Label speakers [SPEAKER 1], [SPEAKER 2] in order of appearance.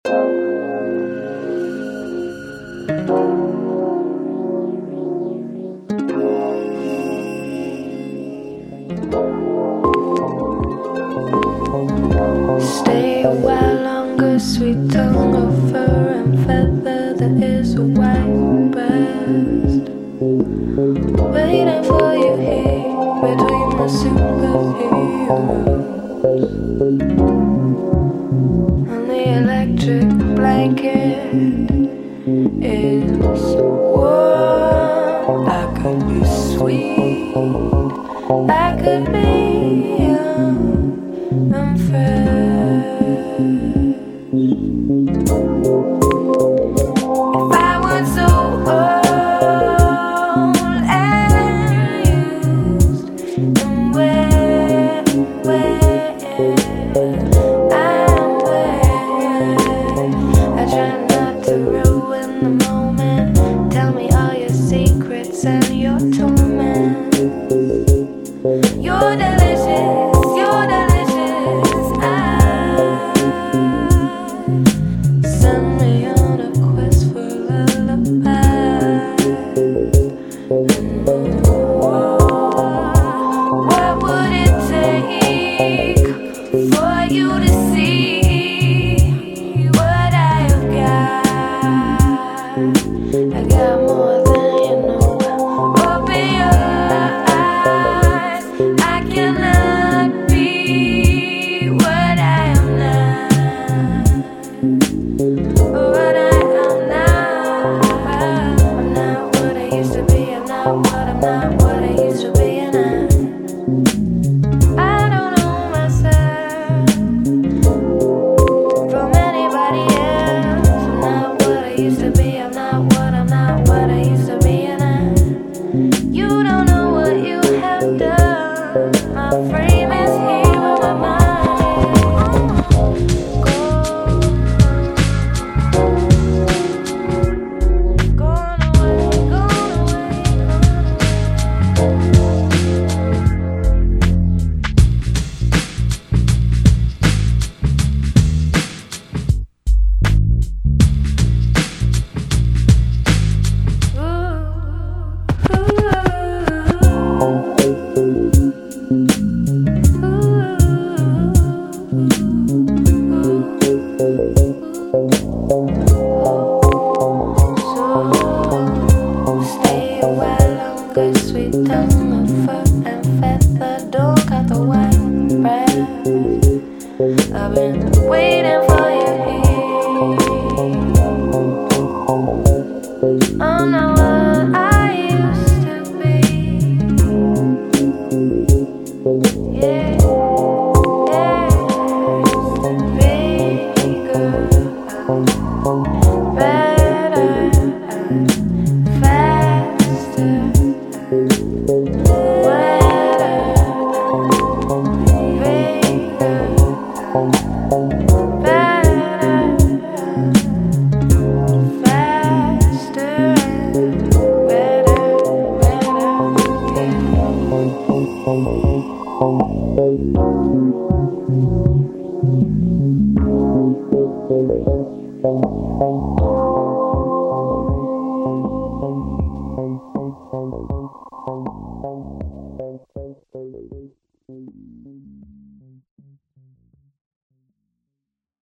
[SPEAKER 1] Stay a while longer, sweet tongue of fur and feather. There is a white breast waiting for you here between the superheroes and the electric blanket is warm. I could be sweet, I could be unfair. If I was so old and used and where I try not to ruin the moment. Tell me all your secrets and your torment. You're delicious, you're delicious. Send me on a quest for lullaby. What would it take for you to see what I have got? I got more than you know. Open your eyes. I cannot be what I am not. What I am now. I'm not what I used to be. I'm not what I used to be. And I don't know myself from anybody else. I'm not what I used to be. I'm not what I used to be. And you don't know what you have done. My frame is here with my mind. Gone away, gone away, stay a while longer, sweet tongue of fur and feather. Don't cut the white bread. I've been waiting for you here. I'm not what I used to be. Yeah, bigger, better, faster, wetter, bigger, better, faster, wetter, yeah.